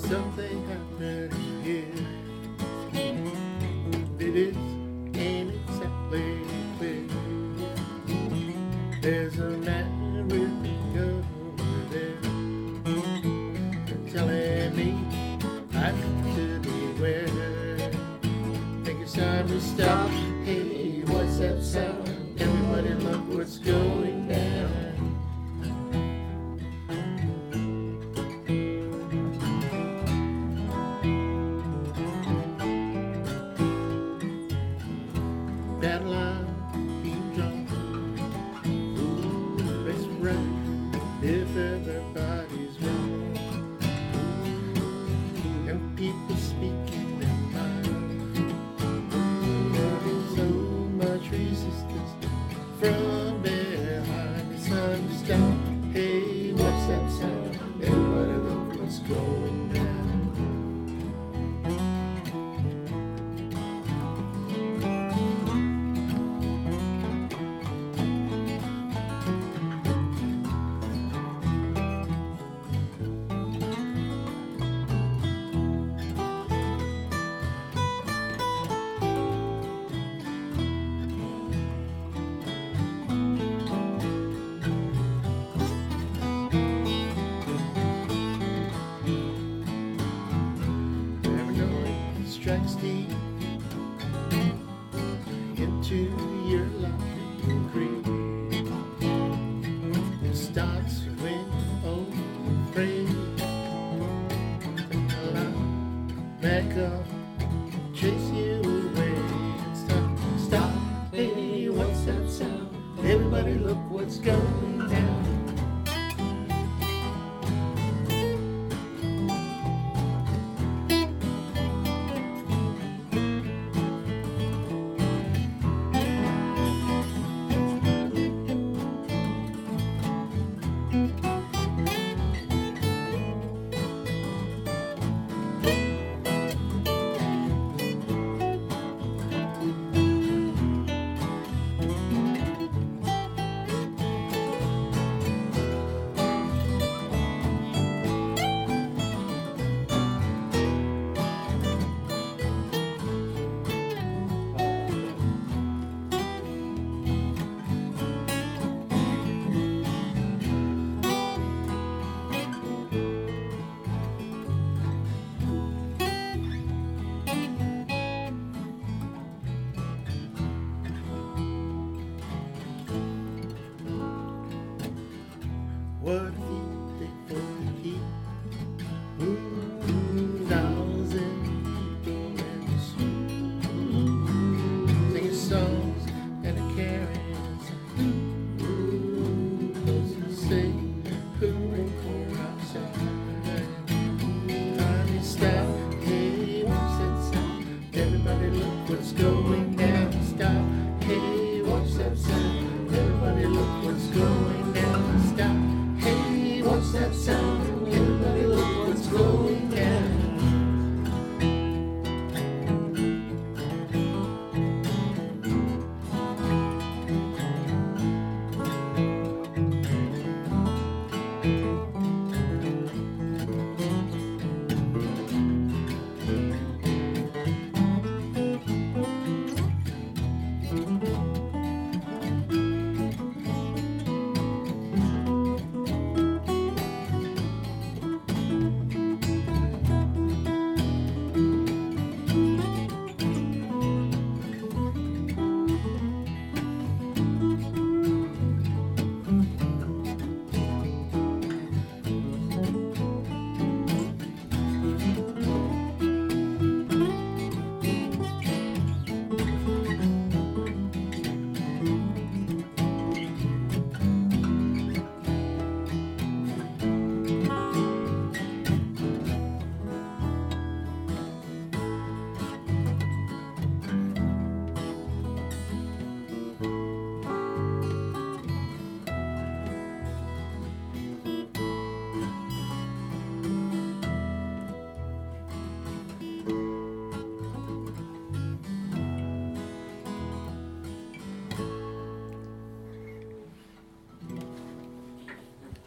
something happening here. It is ain't exactly clear. There's a man really over there telling me I need to beware. Think it's time to stop. Hey, what's that sound? Everybody look what's going down. That line being drawn. Ooh, it's right if everybody's wrong. And people speaking their mind. There's so much resistance from behind. It's time to stop. Hey, what's that sound? Everybody look what's going down. Strikes deep into your lock and creep. It starts when you're afraid. Back up, chase you away. Stop, stop. Hey, what's that sound? Everybody look what's going down. What